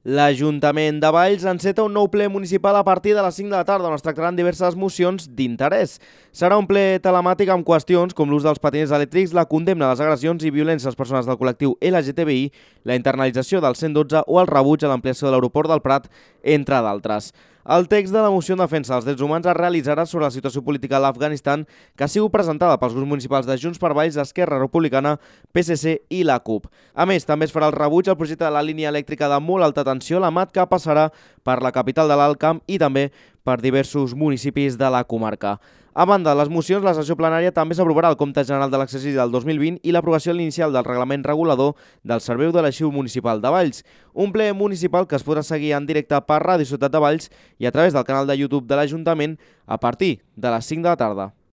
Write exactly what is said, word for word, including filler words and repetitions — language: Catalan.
L'Ajuntament de Valls enceta un nou ple municipal a partir de les cinc de la tarda, on es tractaran diverses mocions d'interès. Serà un ple telemàtic amb qüestions com l'ús dels patinets elèctrics, la condemna a les agressions i violències a les persones del col·lectiu L G T B I, la internalització del cent dotze o el rebuig a l'ampliació de l'aeroport del Prat, entre d'altres. El text de la moció en defensa dels drets humans es realitzarà sobre la situació política a l'Afganistan, que ha sigut presentada pels grups municipals de Junts per Valls, Esquerra Republicana, P S C i la CUP. A més, també es farà el rebuig al projecte de la línia elèctrica de molt alta tensió, la MAT, que passarà per la capital de l'Alt Camp i també per diversos municipis de la comarca. A banda de les mocions, la sessió plenària també s'aprovarà el compte general de l'exercici del dos mil vint i l'aprovació inicial del reglament regulador del Servei de l'Arxiu Municipal de Valls. Un ple municipal que es podrà seguir en directe per Ràdio Ciutat de Valls i a través del canal de YouTube de l'Ajuntament a partir de les cinc de la tarda.